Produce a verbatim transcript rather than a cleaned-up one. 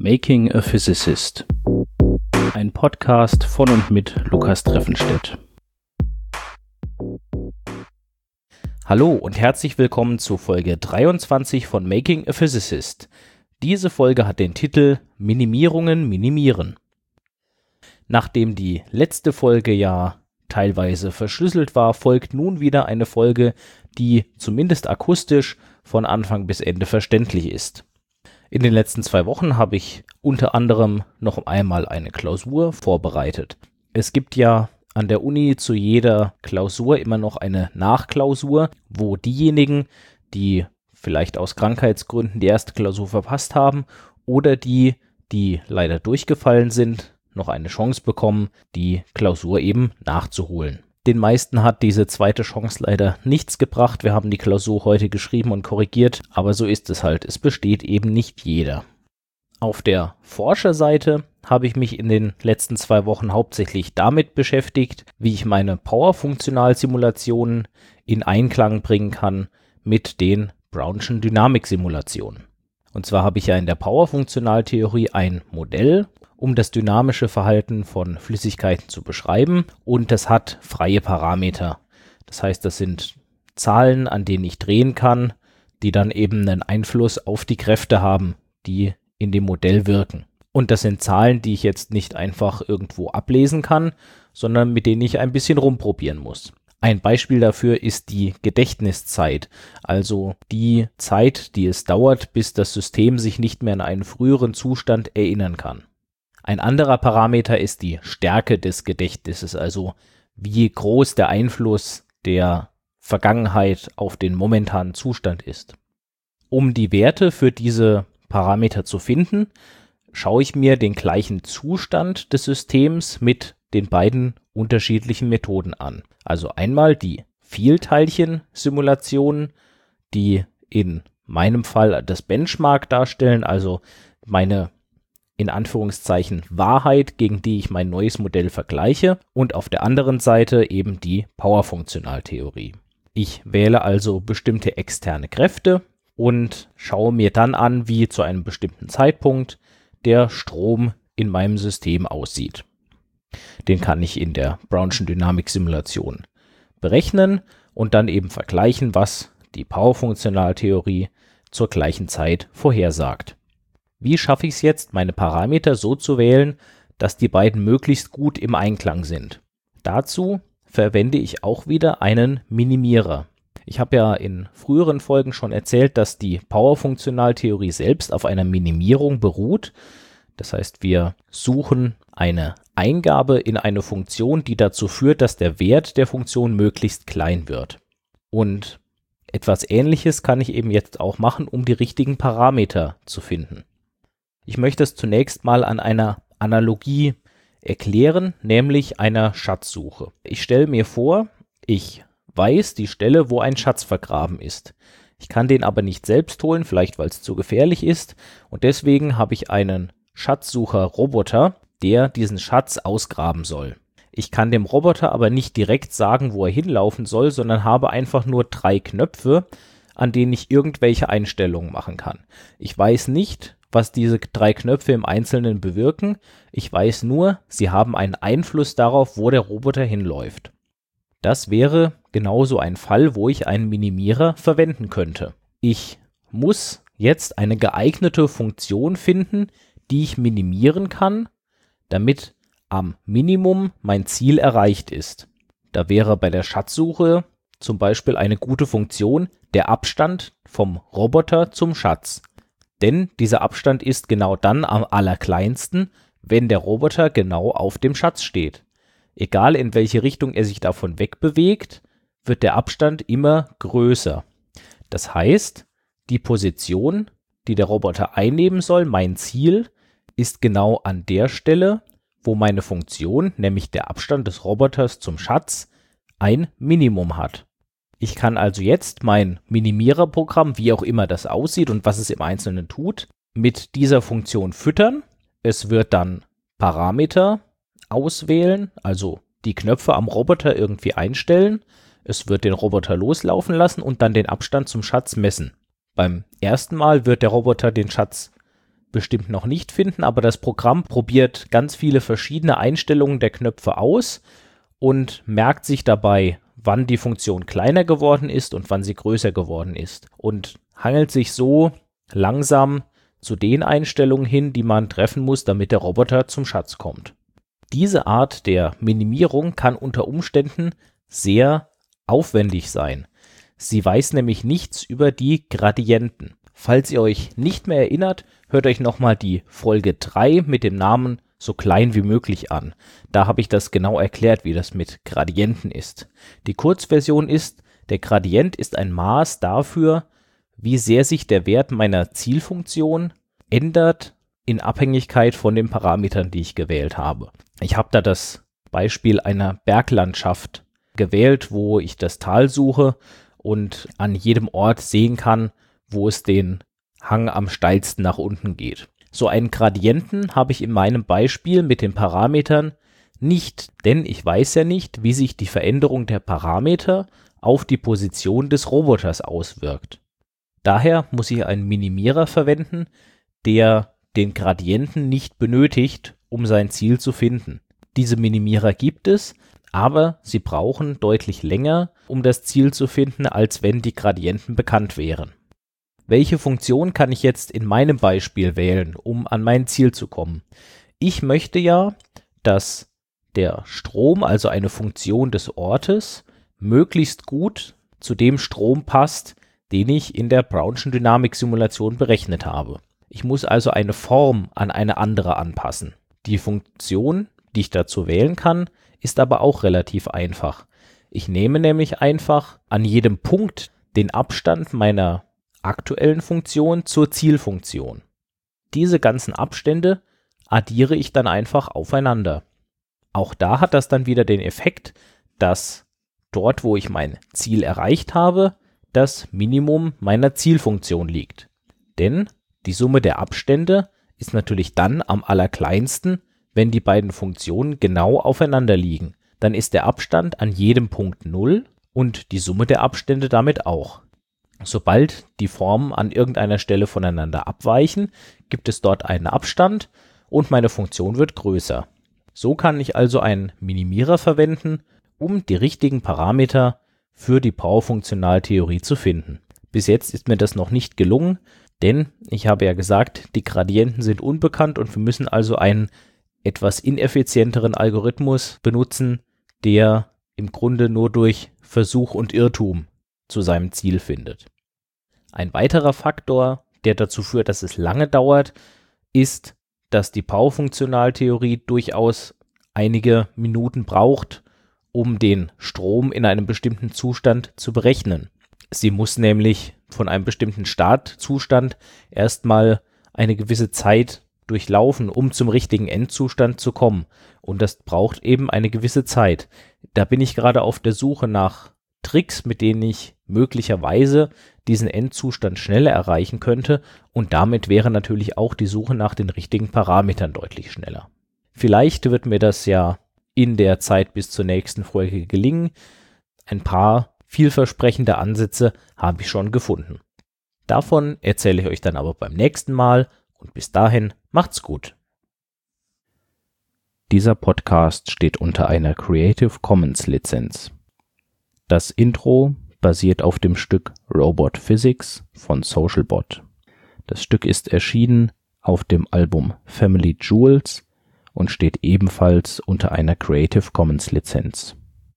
Making a Physicist. Ein Podcast von und mit Lukas Treffenstedt. Hallo und herzlich willkommen zu Folge dreiundzwanzig von Making a Physicist. Diese Folge hat den Titel Minimierungen minimieren. Nachdem die letzte Folge ja teilweise verschlüsselt war, folgt nun wieder eine Folge, die zumindest akustisch von Anfang bis Ende verständlich ist. In den letzten zwei Wochen habe ich unter anderem noch einmal eine Klausur vorbereitet. Es gibt ja an der Uni zu jeder Klausur immer noch eine Nachklausur, wo diejenigen, die vielleicht aus Krankheitsgründen die erste Klausur verpasst haben oder die, die leider durchgefallen sind, noch eine Chance bekommen, die Klausur eben nachzuholen. Den meisten hat diese zweite Chance leider nichts gebracht. Wir haben die Klausur heute geschrieben und korrigiert, aber so ist es halt. Es besteht eben nicht jeder. Auf der Forscherseite habe ich mich in den letzten zwei Wochen hauptsächlich damit beschäftigt, wie ich meine Power-Funktional-Simulationen in Einklang bringen kann mit den Brownschen Dynamik-Simulationen. Und zwar habe ich ja in der Power-Funktionaltheorie ein Modell, um das dynamische Verhalten von Flüssigkeiten zu beschreiben, und das hat freie Parameter. Das heißt, das sind Zahlen, an denen ich drehen kann, die dann eben einen Einfluss auf die Kräfte haben, die in dem Modell wirken. Und das sind Zahlen, die ich jetzt nicht einfach irgendwo ablesen kann, sondern mit denen ich ein bisschen rumprobieren muss. Ein Beispiel dafür ist die Gedächtniszeit, also die Zeit, die es dauert, bis das System sich nicht mehr an einen früheren Zustand erinnern kann. Ein anderer Parameter ist die Stärke des Gedächtnisses, also wie groß der Einfluss der Vergangenheit auf den momentanen Zustand ist. Um die Werte für diese Parameter zu finden, schaue ich mir den gleichen Zustand des Systems mit den beiden unterschiedlichen Methoden an. Also einmal die Vielteilchen-Simulationen, die in meinem Fall das Benchmark darstellen, also meine in Anführungszeichen Wahrheit, gegen die ich mein neues Modell vergleiche, und auf der anderen Seite eben die Power-Funktionaltheorie. Ich wähle also bestimmte externe Kräfte und schaue mir dann an, wie zu einem bestimmten Zeitpunkt der Strom in meinem System aussieht. Den kann ich in der Brownschen Dynamik-Simulation berechnen und dann eben vergleichen, was die Power-Funktionaltheorie zur gleichen Zeit vorhersagt. Wie schaffe ich es jetzt, meine Parameter so zu wählen, dass die beiden möglichst gut im Einklang sind? Dazu verwende ich auch wieder einen Minimierer. Ich habe ja in früheren Folgen schon erzählt, dass die Power-Funktionaltheorie selbst auf einer Minimierung beruht. Das heißt, wir suchen eine Eingabe in eine Funktion, die dazu führt, dass der Wert der Funktion möglichst klein wird. Und etwas Ähnliches kann ich eben jetzt auch machen, um die richtigen Parameter zu finden. Ich möchte es zunächst mal an einer Analogie erklären, nämlich einer Schatzsuche. Ich stelle mir vor, ich weiß die Stelle, wo ein Schatz vergraben ist. Ich kann den aber nicht selbst holen, vielleicht weil es zu gefährlich ist, und deswegen habe ich einen Schatzsucher-Roboter, der diesen Schatz ausgraben soll. Ich kann dem Roboter aber nicht direkt sagen, wo er hinlaufen soll, sondern habe einfach nur drei Knöpfe, an denen ich irgendwelche Einstellungen machen kann. Ich weiß nicht, was diese drei Knöpfe im Einzelnen bewirken. Ich weiß nur, sie haben einen Einfluss darauf, wo der Roboter hinläuft. Das wäre genauso ein Fall, wo ich einen Minimierer verwenden könnte. Ich muss jetzt eine geeignete Funktion finden, die ich minimieren kann, damit am Minimum mein Ziel erreicht ist. Da wäre bei der Schatzsuche zum Beispiel eine gute Funktion der Abstand vom Roboter zum Schatz. Denn dieser Abstand ist genau dann am allerkleinsten, wenn der Roboter genau auf dem Schatz steht. Egal in welche Richtung er sich davon wegbewegt, wird der Abstand immer größer. Das heißt, die Position, die der Roboter einnehmen soll, mein Ziel, ist genau an der Stelle, wo meine Funktion, nämlich der Abstand des Roboters zum Schatz, ein Minimum hat. Ich kann also jetzt mein Minimiererprogramm, wie auch immer das aussieht und was es im Einzelnen tut, mit dieser Funktion füttern. Es wird dann Parameter auswählen, also die Knöpfe am Roboter irgendwie einstellen. Es wird den Roboter loslaufen lassen und dann den Abstand zum Schatz messen. Beim ersten Mal wird der Roboter den Schatz bestimmt noch nicht finden, aber das Programm probiert ganz viele verschiedene Einstellungen der Knöpfe aus und merkt sich dabei, wann die Funktion kleiner geworden ist und wann sie größer geworden ist und hangelt sich so langsam zu den Einstellungen hin, die man treffen muss, damit der Roboter zum Schatz kommt. Diese Art der Minimierung kann unter Umständen sehr aufwendig sein. Sie weiß nämlich nichts über die Gradienten. Falls ihr euch nicht mehr erinnert, hört euch nochmal die Folge drei mit dem Namen so klein wie möglich an. Da habe ich das genau erklärt, wie das mit Gradienten ist. Die Kurzversion ist, der Gradient ist ein Maß dafür, wie sehr sich der Wert meiner Zielfunktion ändert in Abhängigkeit von den Parametern, die ich gewählt habe. Ich habe da das Beispiel einer Berglandschaft gewählt, wo ich das Tal suche und an jedem Ort sehen kann, wo es den Hang am steilsten nach unten geht. So einen Gradienten habe ich in meinem Beispiel mit den Parametern nicht, denn ich weiß ja nicht, wie sich die Veränderung der Parameter auf die Position des Roboters auswirkt. Daher muss ich einen Minimierer verwenden, der den Gradienten nicht benötigt, um sein Ziel zu finden. Diese Minimierer gibt es, aber sie brauchen deutlich länger, um das Ziel zu finden, als wenn die Gradienten bekannt wären. Welche Funktion kann ich jetzt in meinem Beispiel wählen, um an mein Ziel zu kommen? Ich möchte ja, dass der Strom, also eine Funktion des Ortes, möglichst gut zu dem Strom passt, den ich in der Brownschen Dynamiksimulation berechnet habe. Ich muss also eine Form an eine andere anpassen. Die Funktion, die ich dazu wählen kann, ist aber auch relativ einfach. Ich nehme nämlich einfach an jedem Punkt den Abstand meiner aktuellen Funktion zur Zielfunktion. Diese ganzen Abstände addiere ich dann einfach aufeinander. Auch da hat das dann wieder den Effekt, dass dort, wo ich mein Ziel erreicht habe, das Minimum meiner Zielfunktion liegt. Denn die Summe der Abstände ist natürlich dann am allerkleinsten, wenn die beiden Funktionen genau aufeinander liegen. Dann ist der Abstand an jedem Punkt null und die Summe der Abstände damit auch. Sobald die Formen an irgendeiner Stelle voneinander abweichen, gibt es dort einen Abstand und meine Funktion wird größer. So kann ich also einen Minimierer verwenden, um die richtigen Parameter für die Power-Funktionaltheorie zu finden. Bis jetzt ist mir das noch nicht gelungen, denn ich habe ja gesagt, die Gradienten sind unbekannt und wir müssen also einen etwas ineffizienteren Algorithmus benutzen, der im Grunde nur durch Versuch und Irrtum zu seinem Ziel findet. Ein weiterer Faktor, der dazu führt, dass es lange dauert, ist, dass die Power-Funktionaltheorie durchaus einige Minuten braucht, um den Strom in einem bestimmten Zustand zu berechnen. Sie muss nämlich von einem bestimmten Startzustand erstmal eine gewisse Zeit durchlaufen, um zum richtigen Endzustand zu kommen. Und das braucht eben eine gewisse Zeit. Da bin ich gerade auf der Suche nach Tricks, mit denen ich möglicherweise diesen Endzustand schneller erreichen könnte. Und damit wäre natürlich auch die Suche nach den richtigen Parametern deutlich schneller. Vielleicht wird mir das ja in der Zeit bis zur nächsten Folge gelingen. Ein paar vielversprechende Ansätze habe ich schon gefunden. Davon erzähle ich euch dann aber beim nächsten Mal und bis dahin macht's gut. Dieser Podcast steht unter einer Creative Commons Lizenz. Das Intro basiert auf dem Stück Robot Physics von Socialbot. Das Stück ist erschienen auf dem Album Family Jewels und steht ebenfalls unter einer Creative Commons Lizenz.